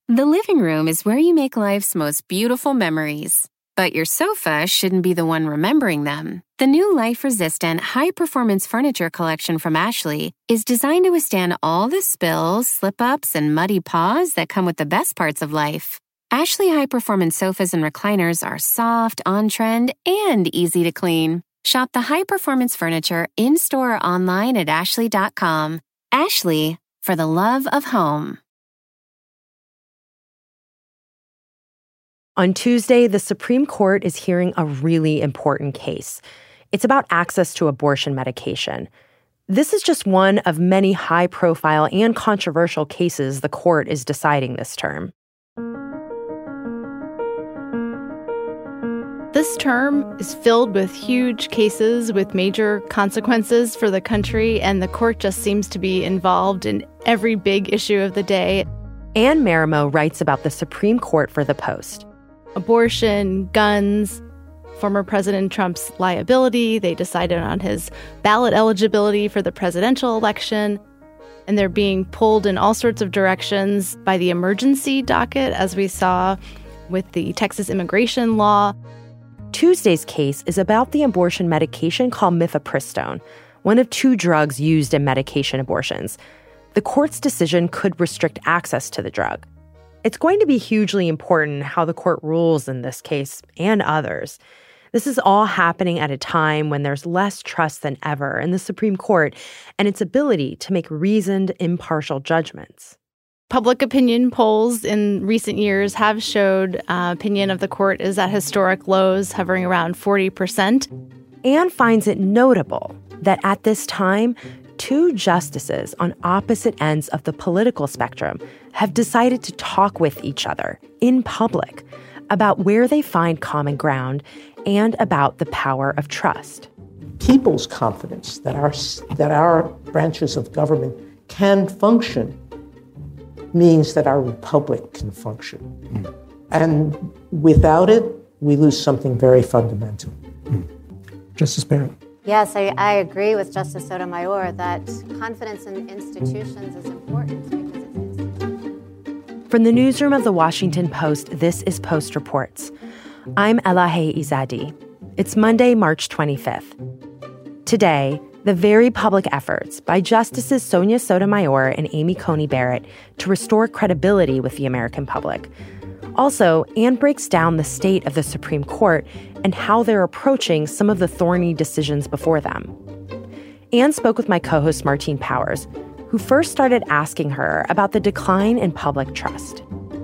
The living room is where you make life's most beautiful memories. But your sofa shouldn't be the one remembering them. The new life-resistant, high-performance furniture collection from Ashley is designed to withstand all the spills, slip-ups, and muddy paws that come with the best parts of life. Ashley high-performance sofas and recliners are soft, on-trend, and easy to clean. Shop the high-performance furniture in-store or online at ashley.com. Ashley, for the love of home. On Tuesday, the Supreme Court is hearing a really important case. It's about access to abortion medication. This is just one of many high-profile and controversial cases the court is deciding this term. This term is filled with huge cases with major consequences for the country, and the court just seems to be involved in every big issue of the day. Anne Marimo writes about the Supreme Court for The Post. Abortion, guns, former President Trump's liability. They decided on his ballot eligibility for the presidential election. And they're being pulled in all sorts of directions by the emergency docket, as we saw with the Texas immigration law. Tuesday's case is about the abortion medication called mifepristone, one of two drugs used in medication abortions. The court's decision could restrict access to the drug. It's going to be hugely important how the court rules in this case and others. This is all happening at a time when there's less trust than ever in the Supreme Court and its ability to make reasoned, impartial judgments. Public opinion polls in recent years have showed opinion of the court is at historic lows, hovering around 40%. Anne finds it notable that at this time, two justices on opposite ends of the political spectrum have decided to talk with each other in public about where they find common ground and about the power of trust. People's confidence that our branches of government can function means that our republic can function. And without it, we lose something very fundamental. Justice Barrett. Yes, I agree with Justice Sotomayor that confidence in institutions is important because it's institutions. From the newsroom of The Washington Post, this is Post Reports. I'm Elahe Izadi. It's Monday, March 25th. Today, the very public efforts by Justices Sonia Sotomayor and Amy Coney Barrett to restore credibility with the American public. Also, Anne breaks down the state of the Supreme Court and how they're approaching some of the thorny decisions before them. Anne spoke with my co-host Martine Powers, who first started asking her about the decline in public trust.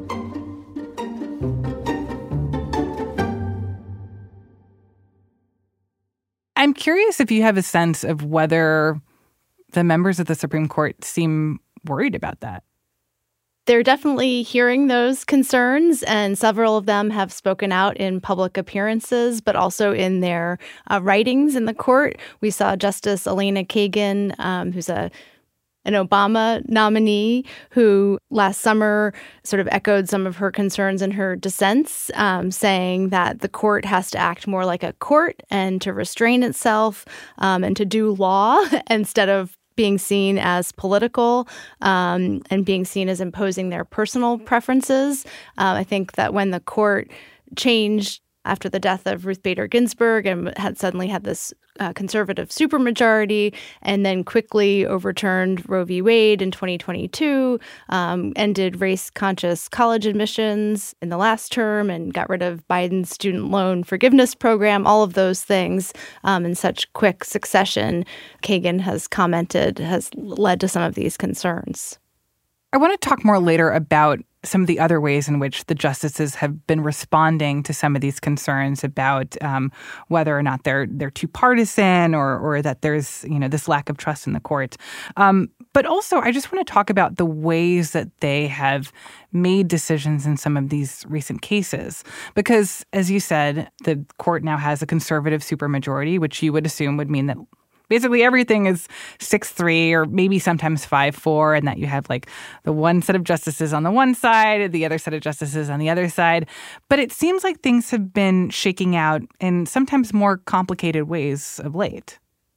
I'm curious if you have a sense of whether the members of the Supreme Court seem worried about that. They're definitely hearing those concerns, and several of them have spoken out in public appearances, but also in their writings in the court. We saw Justice Elena Kagan, who's an Obama nominee, who last summer sort of echoed some of her concerns in her dissents, saying that the court has to act more like a court and to restrain itself and to do law instead of being seen as political and being seen as imposing their personal preferences. I think that when the court changed after the death of Ruth Bader Ginsburg and had suddenly had this conservative supermajority and then quickly overturned Roe v. Wade in 2022, ended race-conscious college admissions in the last term and got rid of Biden's student loan forgiveness program, all of those things in such quick succession, Kagan has commented, has led to some of these concerns. I want to talk more later about some of the other ways in which the justices have been responding to some of these concerns about whether or not they're too partisan or that there's, this lack of trust in the court. But also, I just want to talk about the ways that they have made decisions in some of these recent cases. Because, as you said, the court now has a conservative supermajority, which you would assume would mean that basically everything is 6-3 or maybe sometimes 5-4, and that you have like the one set of justices on the one side, the other set of justices on the other side. But it seems like things have been shaking out in sometimes more complicated ways of late.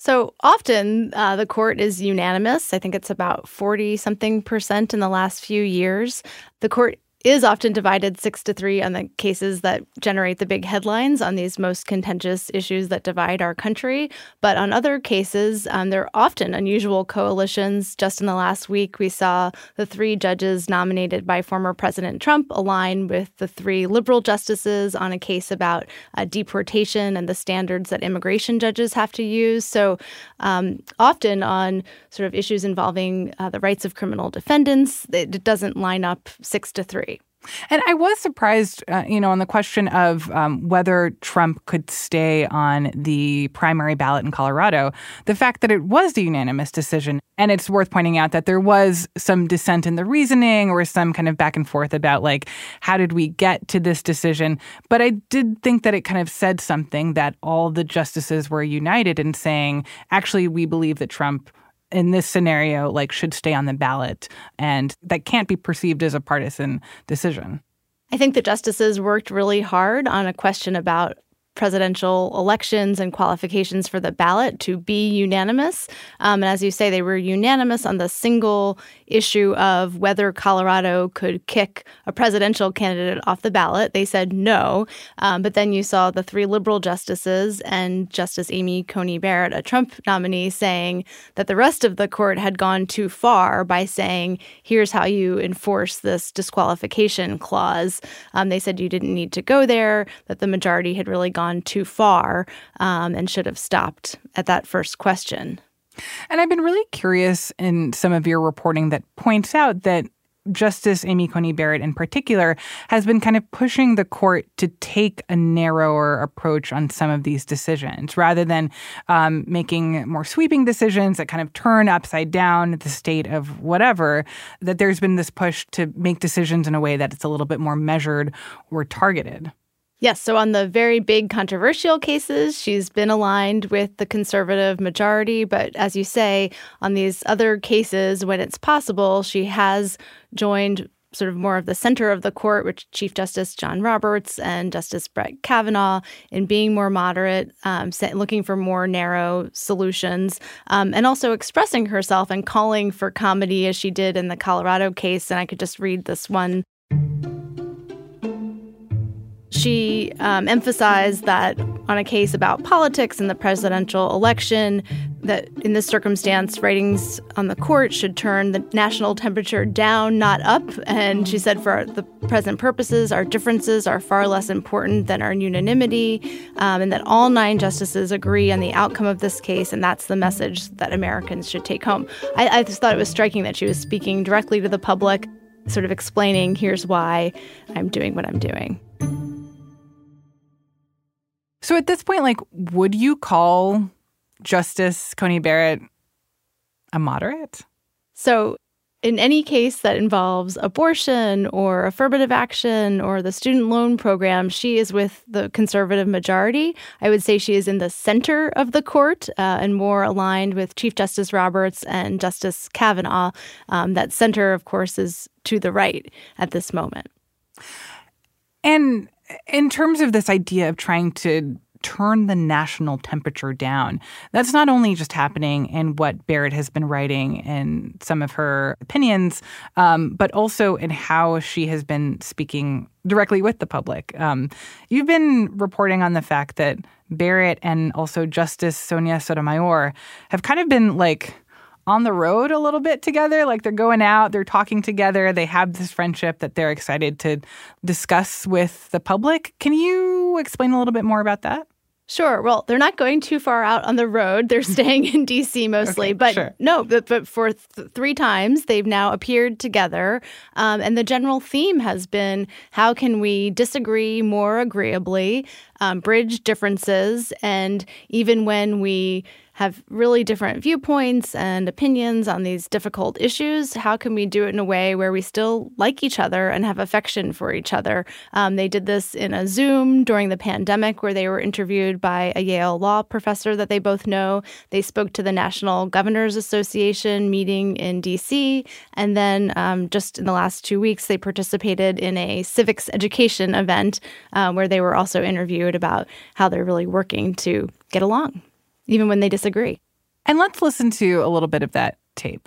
So often the court is unanimous. I think it's about 40-something% in the last few years. The court is often divided 6-3 on the cases that generate the big headlines on these most contentious issues that divide our country. But on other cases, there are often unusual coalitions. Just in the last week, we saw the 3 judges nominated by former President Trump align with the 3 liberal justices on a case about deportation and the standards that immigration judges have to use. So often on sort of issues involving the rights of criminal defendants, it doesn't line up 6-3. And I was surprised, on the question of whether Trump could stay on the primary ballot in Colorado, the fact that it was a unanimous decision. And it's worth pointing out that there was some dissent in the reasoning or some kind of back and forth about, like, how did we get to this decision? But I did think that it kind of said something that all the justices were united in saying, actually, we believe that Trump in this scenario, should stay on the ballot. And that can't be perceived as a partisan decision. I think the justices worked really hard on a question about presidential elections and qualifications for the ballot to be unanimous. And as you say, they were unanimous on the single issue of whether Colorado could kick a presidential candidate off the ballot. They said no. But then you saw the 3 liberal justices and Justice Amy Coney Barrett, a Trump nominee, saying that the rest of the court had gone too far by saying, here's how you enforce this disqualification clause. They said you didn't need to go there, that the majority had really gone too far and should have stopped at that first question. And I've been really curious in some of your reporting that points out that Justice Amy Coney Barrett in particular has been kind of pushing the court to take a narrower approach on some of these decisions rather than making more sweeping decisions that kind of turn upside down the state of whatever, that there's been this push to make decisions in a way that it's a little bit more measured or targeted. Yes, so on the very big controversial cases, she's been aligned with the conservative majority. But as you say, on these other cases, when it's possible, she has joined sort of more of the center of the court, which Chief Justice John Roberts and Justice Brett Kavanaugh, in being more moderate, looking for more narrow solutions, and also expressing herself and calling for comedy as she did in the Colorado case. And I could just read this one. She emphasized that on a case about politics and the presidential election, that in this circumstance, ratings on the court should turn the national temperature down, not up. And she said for the present purposes, our differences are far less important than our unanimity, and that all 9 justices agree on the outcome of this case. And that's the message that Americans should take home. I just thought it was striking that she was speaking directly to the public, sort of explaining, here's why I'm doing what I'm doing. So at this point, would you call Justice Coney Barrett a moderate? So in any case that involves abortion or affirmative action or the student loan program, she is with the conservative majority. I would say she is in the center of the court and more aligned with Chief Justice Roberts and Justice Kavanaugh. That center, of course, is to the right at this moment. And in terms of this idea of trying to turn the national temperature down, that's not only just happening in what Barrett has been writing in some of her opinions, but also in how she has been speaking directly with the public. You've been reporting on the fact that Barrett and also Justice Sonia Sotomayor have kind of been on the road a little bit together. They're going out, they're talking together, they have this friendship that they're excited to discuss with the public. Can you explain a little bit more about that? Sure. Well, they're not going too far out on the road. They're staying in D.C. mostly. Okay, but sure. No, but for 3 times, they've now appeared together. And the general theme has been, how can we disagree more agreeably, bridge differences, and even when we have really different viewpoints and opinions on these difficult issues, how can we do it in a way where we still like each other and have affection for each other? They did this in a Zoom during the pandemic where they were interviewed by a Yale law professor that they both know. They spoke to the National Governors Association meeting in D.C. And then just in the last 2 weeks, they participated in a civics education event where they were also interviewed about how they're really working to get along, even when they disagree. And let's listen to a little bit of that tape.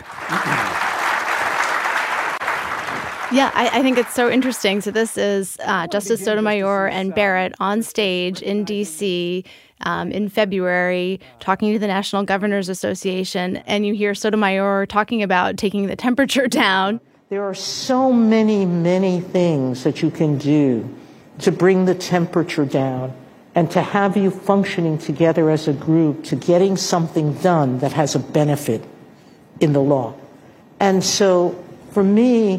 Yeah, I think it's so interesting. So this is Justice Sotomayor and Barrett on stage in D.C. In February, talking to the National Governors Association, and you hear Sotomayor talking about taking the temperature down. There are so many things that you can do to bring the temperature down and to have you functioning together as a group to getting something done that has a benefit in the law. And so, for me,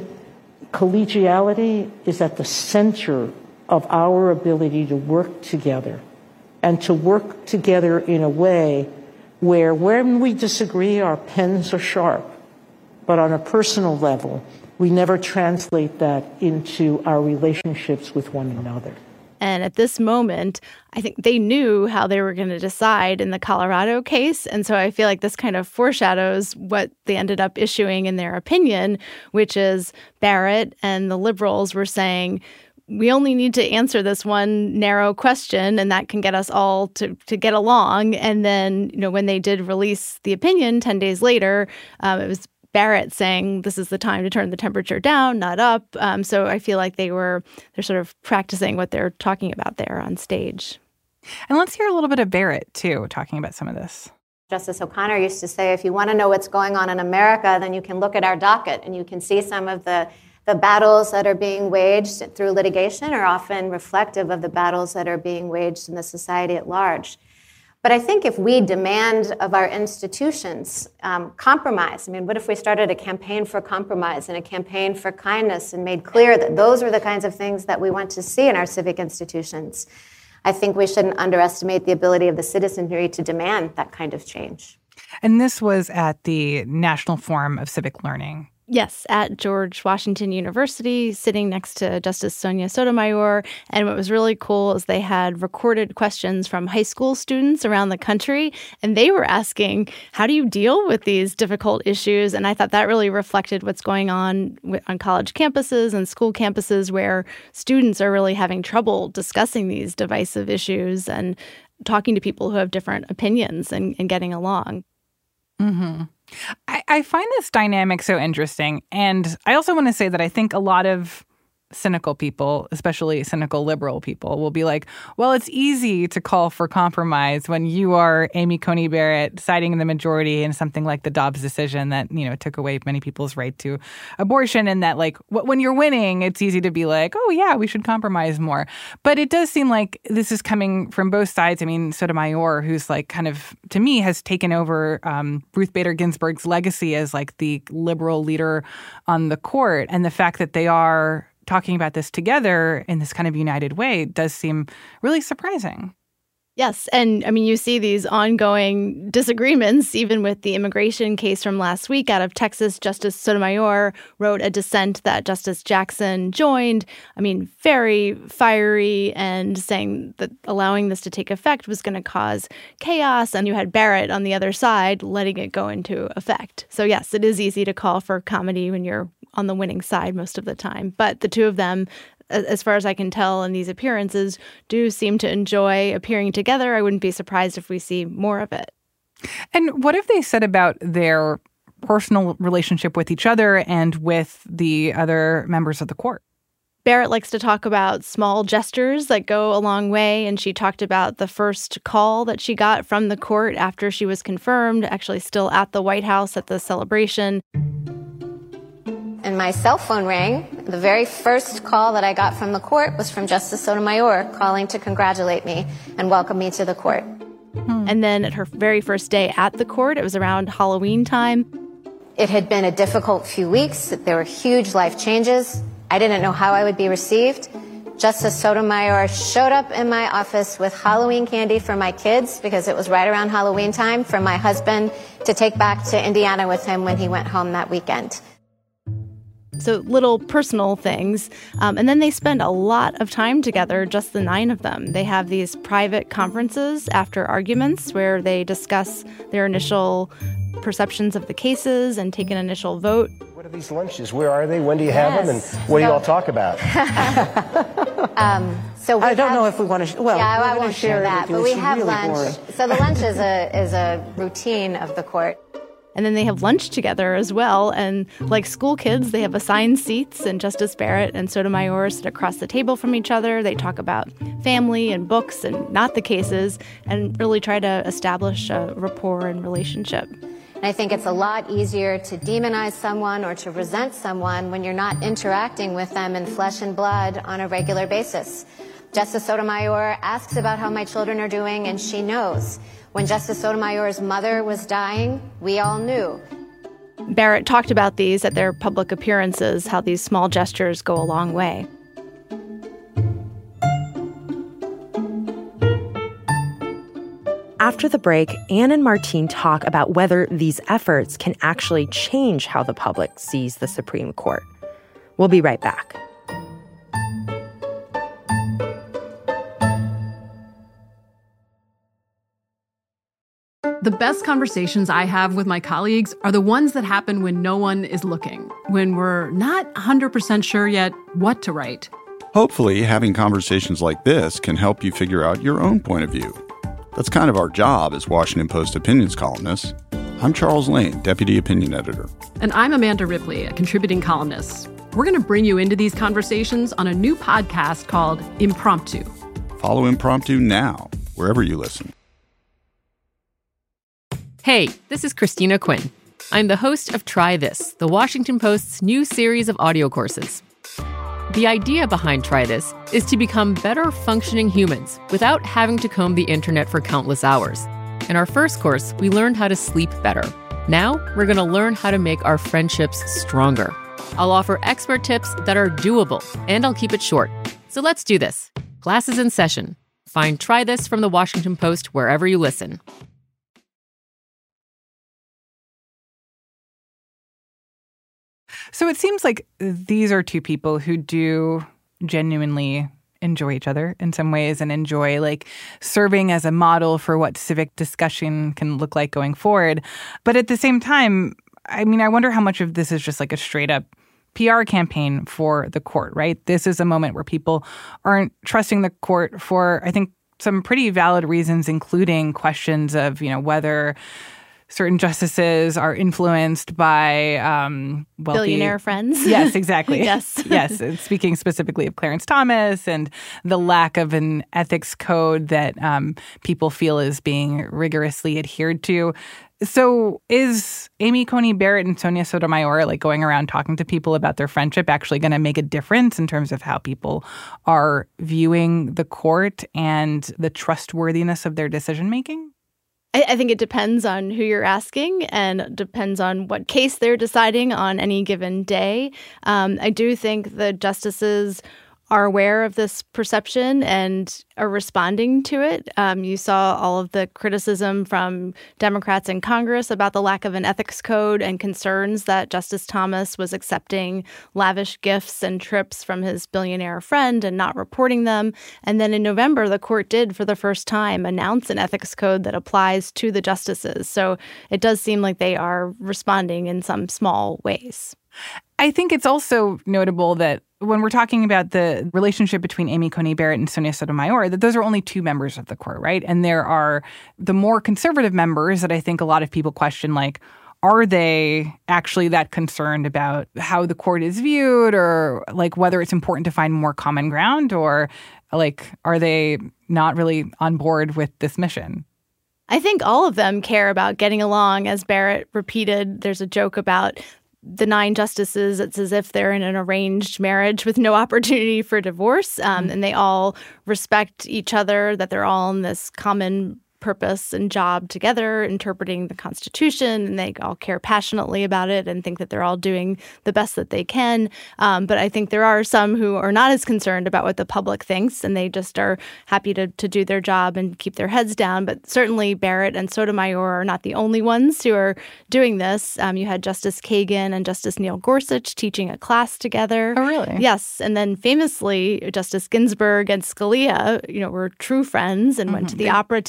collegiality is at the center of our ability to work together, and to work together in a way where when we disagree, our pens are sharp. But on a personal level, we never translate that into our relationships with one another. And at this moment, I think they knew how they were going to decide in the Colorado case. And so I feel like this kind of foreshadows what they ended up issuing in their opinion, which is Barrett and the liberals were saying, we only need to answer this one narrow question, and that can get us all to get along. And then, when they did release the opinion 10 days later, it was Barrett saying this is the time to turn the temperature down, not up. So I feel like they're sort of practicing what they're talking about there on stage. And let's hear a little bit of Barrett, too, talking about some of this. Justice O'Connor used to say, if you want to know what's going on in America, then you can look at our docket and you can see some of the battles that are being waged through litigation are often reflective of the battles that are being waged in the society at large. But I think if we demand of our institutions compromise, what if we started a campaign for compromise and a campaign for kindness and made clear that those are the kinds of things that we want to see in our civic institutions? I think we shouldn't underestimate the ability of the citizenry to demand that kind of change. And this was at the National Forum of Civic Learning. Yes, at George Washington University, sitting next to Justice Sonia Sotomayor. And what was really cool is they had recorded questions from high school students around the country, and they were asking, how do you deal with these difficult issues? And I thought that really reflected what's going on college campuses and school campuses, where students are really having trouble discussing these divisive issues and talking to people who have different opinions and getting along. Mm-hmm. I find this dynamic so interesting. And I also want to say that I think a lot of cynical people, especially cynical liberal people, will be like, well, it's easy to call for compromise when you are Amy Coney Barrett siding the majority in something like the Dobbs decision that, took away many people's right to abortion, and that, when you're winning, it's easy to be like, oh, yeah, we should compromise more. But it does seem like this is coming from both sides. Sotomayor, who's kind of, to me, has taken over Ruth Bader Ginsburg's legacy as the liberal leader on the court, and the fact that they are talking about this together in this kind of united way does seem really surprising. Yes. And you see these ongoing disagreements, even with the immigration case from last week out of Texas. Justice Sotomayor wrote a dissent that Justice Jackson joined. Very fiery, and saying that allowing this to take effect was going to cause chaos. And you had Barrett on the other side letting it go into effect. So yes, it is easy to call for comedy when you're on the winning side most of the time. But the two of them, as far as I can tell in these appearances, do seem to enjoy appearing together. I wouldn't be surprised if we see more of it. And what have they said about their personal relationship with each other and with the other members of the court? Barrett likes to talk about small gestures that go a long way, and she talked about the first call that she got from the court after she was confirmed, actually still at the White House at the celebration. And my cell phone rang. The very first call that I got from the court was from Justice Sotomayor calling to congratulate me and welcome me to the court. And then at her very first day at the court, it was around Halloween time. It had been a difficult few weeks. There were huge life changes. I didn't know how I would be received. Justice Sotomayor showed up in my office with Halloween candy for my kids, because it was right around Halloween time, for my husband to take back to Indiana with him when he went home that weekend. So little personal things. And then they spend a lot of time together, just the 9 of them. They have these private conferences after arguments where they discuss their initial perceptions of the cases and take an initial vote. What are these lunches? Where are they? When do you have them? And what do you all talk about? I don't know if we want to. I won't share that. But we have really lunch. boring. So the lunch is a routine of the court. And then they have lunch together as well. And like school kids, they have assigned seats, and Justice Barrett and Sotomayor sit across the table from each other. They talk about family and books and not the cases and really try to establish a rapport and relationship. And I think it's a lot easier to demonize someone or to resent someone when you're not interacting with them in flesh and blood on a regular basis. Justice Sotomayor asks about how my children are doing, and she knows. When Justice Sotomayor's mother was dying, we all knew. Barrett talked about these at their public appearances, how these small gestures go a long way. After the break, Anne and Martine talk about whether these efforts can actually change how the public sees the Supreme Court. We'll be right back. The best conversations I have with my colleagues are the ones that happen when no one is looking, when we're not 100% sure yet what to write. Hopefully, having conversations like this can help you figure out your own point of view. That's kind of our job as Washington Post opinions columnists. I'm Charles Lane, Deputy Opinion Editor. And I'm Amanda Ripley, a contributing columnist. We're going to bring you into these conversations on a new podcast called Impromptu. Follow Impromptu now, wherever you listen. Hey, this is Christina Quinn. I'm the host of Try This, the Washington Post's new series of audio courses. The idea behind Try This is to become better functioning humans without having to comb the internet for countless hours. In our first course, we learned how to sleep better. Now, we're going to learn how to make our friendships stronger. I'll offer expert tips that are doable, and I'll keep it short. So let's do this. Class is in session. Find Try This from the Washington Post wherever you listen. So it seems like these are two people who do genuinely enjoy each other in some ways and enjoy like serving as a model for what civic discussion can look like going forward. But at the same time, I mean, I wonder how much of this is just like a straight up PR campaign for the court, right? This is a moment where people aren't trusting the court for, I think, some pretty valid reasons, including questions of, you know, whether certain justices are influenced by wealthy billionaire friends. Yes, exactly. Yes. Yes. Speaking specifically of Clarence Thomas and the lack of an ethics code that people feel is being rigorously adhered to. So is Amy Coney Barrett and Sonia Sotomayor like going around talking to people about their friendship actually going to make a difference in terms of how people are viewing the court and the trustworthiness of their decision making? I think it depends on who you're asking and depends on what case they're deciding on any given day. I do think the justices are aware of this perception and are responding to it. You saw all of the criticism from Democrats in Congress about the lack of an ethics code and concerns that Justice Thomas was accepting lavish gifts and trips from his billionaire friend and not reporting them. And then in November, the court did, for the first time, announce an ethics code that applies to the justices. So it does seem like they are responding in some small ways. I think it's also notable that when we're talking about the relationship between Amy Coney Barrett and Sonia Sotomayor, that those are only two members of the court, right? And there are the more conservative members that I think a lot of people question, like, are they actually that concerned about how the court is viewed or like whether it's important to find more common ground, or like, are they not really on board with this mission? I think all of them care about getting along. As Barrett repeated, there's a joke about the 9 justices. It's as if they're in an arranged marriage with no opportunity for divorce. And they all respect each other, that they're all in this common purpose and job together, interpreting the Constitution, and they all care passionately about it and think that they're all doing the best that they can. But I think there are some who are not as concerned about what the public thinks, and they just are happy to do their job and keep their heads down. But certainly Barrett and Sotomayor are not the only ones who are doing this. You had Justice Kagan and Justice Neil Gorsuch teaching a class together. Oh, really? Yes. And then famously, Justice Ginsburg and Scalia, were true friends and went to the opera together. Yeah, I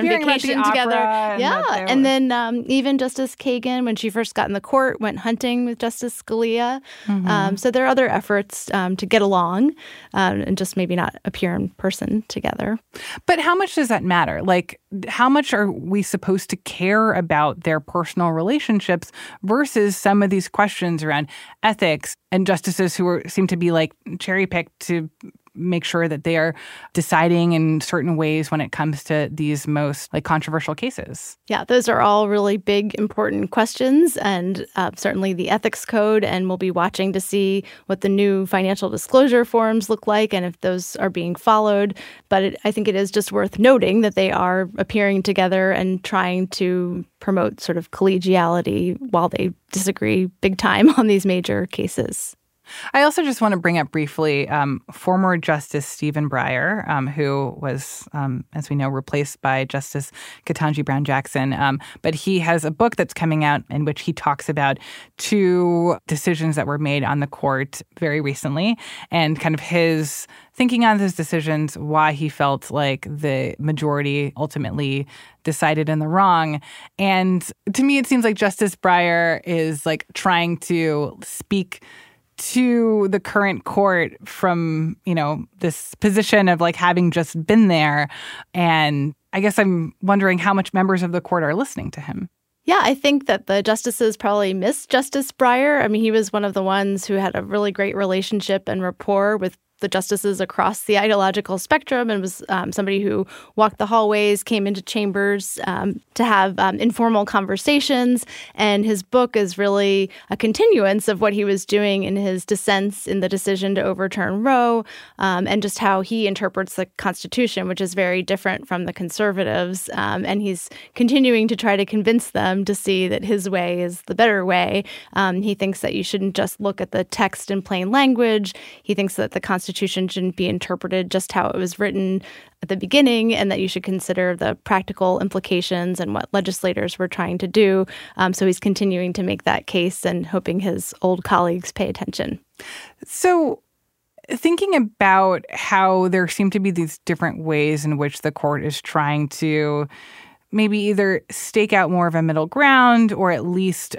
on vacation together. Yeah. And then even Justice Kagan, when she first got in the court, went hunting with Justice Scalia. So there are other efforts to get along and just maybe not appear in person together. But how much does that matter? Like, how much are we supposed to care about their personal relationships versus some of these questions around ethics and justices who seem to be like cherry-picked to make sure that they are deciding in certain ways when it comes to these most like controversial cases? Yeah, those are all really big, important questions, and certainly the ethics code. And we'll be watching to see what the new financial disclosure forms look like and if those are being followed. But I think it is just worth noting that they are appearing together and trying to promote sort of collegiality while they disagree big time on these major cases. I also just want to bring up briefly former Justice Stephen Breyer, who was, as we know, replaced by Justice Ketanji Brown Jackson. But he has a book that's coming out in which he talks about two decisions that were made on the court very recently and kind of his thinking on those decisions, why he felt like the majority ultimately decided in the wrong. And to me, it seems like Justice Breyer is like trying to speak to the current court from, you know, this position of like having just been there. And I guess I'm wondering how much members of the court are listening to him. Yeah, I think that the justices probably miss Justice Breyer. I mean, he was one of the ones who had a really great relationship and rapport with the justices across the ideological spectrum and was somebody who walked the hallways, came into chambers to have informal conversations. And his book is really a continuance of what he was doing in his dissents in the decision to overturn Roe and just how he interprets the Constitution, which is very different from the conservatives. And he's continuing to try to convince them to see that his way is the better way. He thinks that you shouldn't just look at the text in plain language. He thinks that the Constitution shouldn't be interpreted just how it was written at the beginning, and that you should consider the practical implications and what legislators were trying to do. So he's continuing to make that case and hoping his old colleagues pay attention. So thinking about how there seem to be these different ways in which the court is trying to maybe either stake out more of a middle ground or at least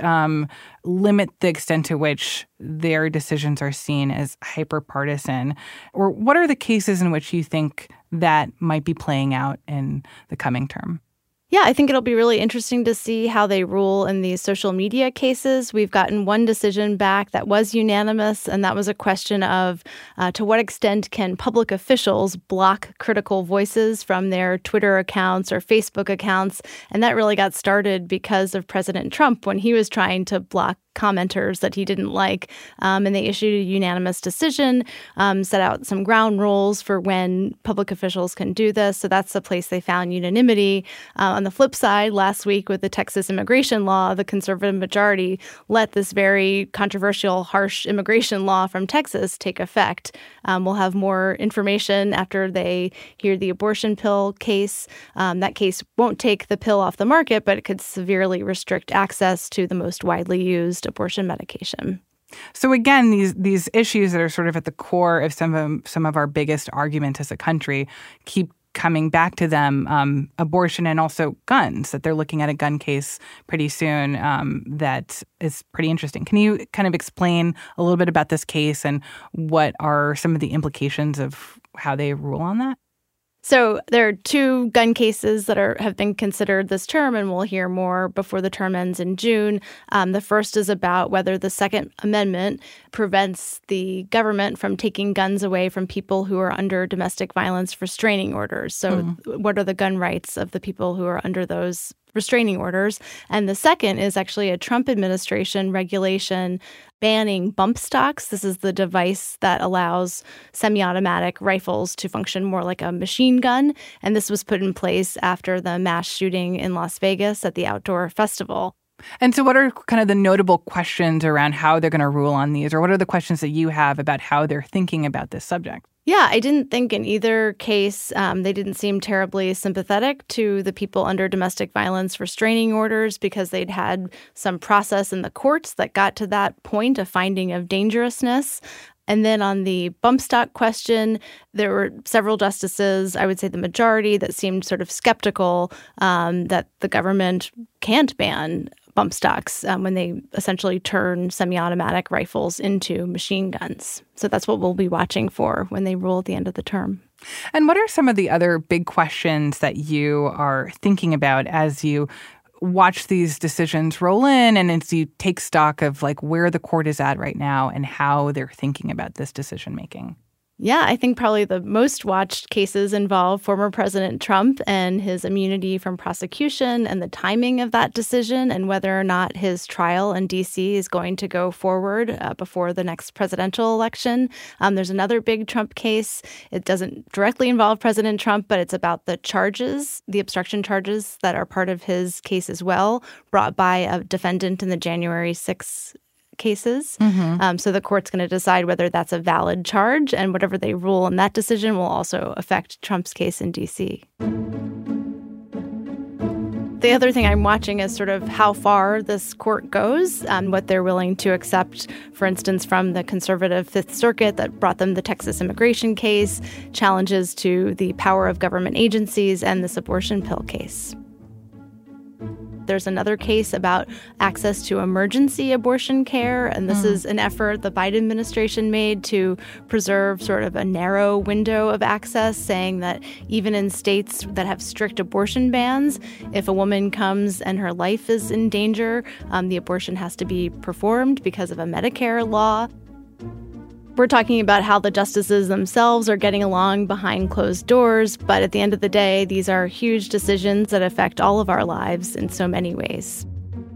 limit the extent to which their decisions are seen as hyper-partisan? Or what are the cases in which you think that might be playing out in the coming term? Yeah, I think it'll be really interesting to see how they rule in these social media cases. We've gotten one decision back that was unanimous, and that was a question of to what extent can public officials block critical voices from their Twitter accounts or Facebook accounts? And that really got started because of President Trump when he was trying to block commenters that he didn't like. And they issued a unanimous decision, set out some ground rules for when public officials can do this. So that's the place they found unanimity. On the flip side, last week with the Texas immigration law, the conservative majority let this very controversial, harsh immigration law from Texas take effect. We'll have more information after they hear the abortion pill case. That case won't take the pill off the market, but it could severely restrict access to the most widely used abortion medication. So again, these issues that are sort of at the core of some of our biggest arguments as a country keep coming back to them, abortion and also guns, that they're looking at a gun case pretty soon that is pretty interesting. Can you kind of explain a little bit about this case and what are some of the implications of how they rule on that? So there are two gun cases that have been considered this term, and we'll hear more before the term ends in June. The first is about whether the Second Amendment prevents the government from taking guns away from people who are under domestic violence restraining orders. So what are the gun rights of the people who are under those restraining orders? And the second is actually a Trump administration regulation banning bump stocks. This is the device that allows semi-automatic rifles to function more like a machine gun. And this was put in place after the mass shooting in Las Vegas at the outdoor festival. And so what are kind of the notable questions around how they're going to rule on these? Or what are the questions that you have about how they're thinking about this subject? Yeah, I didn't think in either case they didn't seem terribly sympathetic to the people under domestic violence restraining orders because they'd had some process in the courts that got to that point, a finding of dangerousness. And then on the bump stock question, there were several justices, I would say the majority, that seemed sort of skeptical that the government can't ban bump stocks when they essentially turn semi-automatic rifles into machine guns. So that's what we'll be watching for when they rule at the end of the term. And what are some of the other big questions that you are thinking about as you watch these decisions roll in and as you take stock of like where the court is at right now and how they're thinking about this decision making? Yeah, I think probably the most watched cases involve former President Trump and his immunity from prosecution and the timing of that decision and whether or not his trial in D.C. is going to go forward before the next presidential election. There's another big Trump case. It doesn't directly involve President Trump, but it's about the charges, the obstruction charges that are part of his case as well, brought by a defendant in the January 6th cases. So the court's going to decide whether that's a valid charge, and whatever they rule in that decision will also affect Trump's case in D.C. The other thing I'm watching is sort of how far this court goes and what they're willing to accept, for instance, from the conservative Fifth Circuit that brought them the Texas immigration case, challenges to the power of government agencies, and this abortion pill case. There's another case about access to emergency abortion care, and this is an effort the Biden administration made to preserve sort of a narrow window of access, saying that even in states that have strict abortion bans, if a woman comes and her life is in danger, the abortion has to be performed because of a Medicare law. We're talking about how the justices themselves are getting along behind closed doors, but at the end of the day, these are huge decisions that affect all of our lives in so many ways.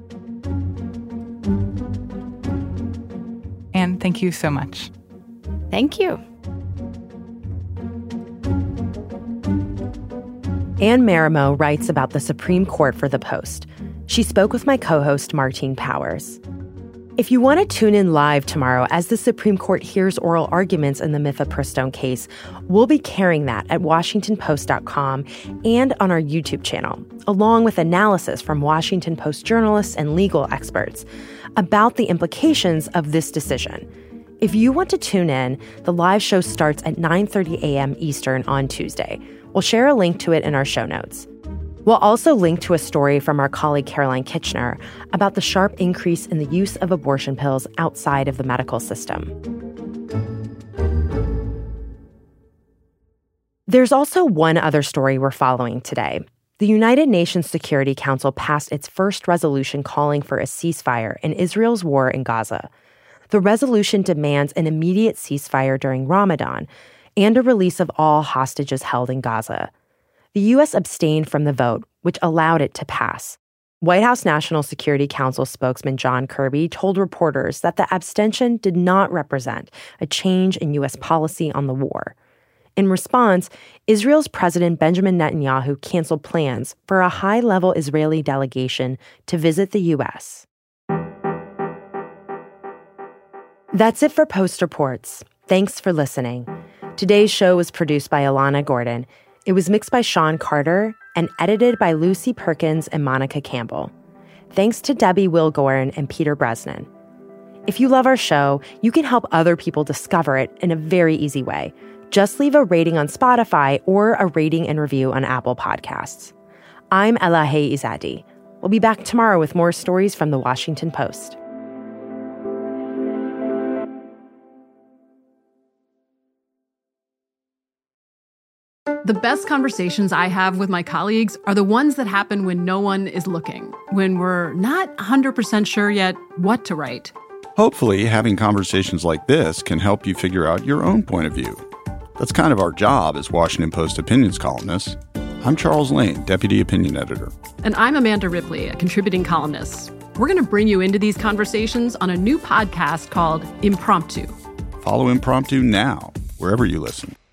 Anne, thank you so much. Thank you. Anne Marimo writes about the Supreme Court for The Post. She spoke with my co-host, Martine Powers. If you want to tune in live tomorrow as the Supreme Court hears oral arguments in the Mifepristone case, we'll be carrying that at WashingtonPost.com and on our YouTube channel, along with analysis from Washington Post journalists and legal experts about the implications of this decision. If you want to tune in, the live show starts at 9:30 a.m. Eastern on Tuesday. We'll share a link to it in our show notes. We'll also link to a story from our colleague Caroline Kitchener about the sharp increase in the use of abortion pills outside of the medical system. There's also one other story we're following today. The United Nations Security Council passed its first resolution calling for a ceasefire in Israel's war in Gaza. The resolution demands an immediate ceasefire during Ramadan and a release of all hostages held in Gaza. The U.S. abstained from the vote, which allowed it to pass. White House National Security Council spokesman John Kirby told reporters that the abstention did not represent a change in U.S. policy on the war. In response, Israel's President Benjamin Netanyahu canceled plans for a high-level Israeli delegation to visit the U.S. That's it for Post Reports. Thanks for listening. Today's show was produced by Alana Gordon. It was mixed by Sean Carter and edited by Lucy Perkins and Monica Campbell. Thanks to Debbie Wilgorn and Peter Bresnan. If you love our show, you can help other people discover it in a very easy way. Just leave a rating on Spotify or a rating and review on Apple Podcasts. I'm Elahe Izadi. We'll be back tomorrow with more stories from the Washington Post. The best conversations I have with my colleagues are the ones that happen when no one is looking, when we're not 100% sure yet what to write. Hopefully, having conversations like this can help you figure out your own point of view. That's kind of our job as Washington Post opinions columnists. I'm Charles Lane, Deputy Opinion Editor. And I'm Amanda Ripley, a contributing columnist. We're going to bring you into these conversations on a new podcast called Impromptu. Follow Impromptu now, wherever you listen.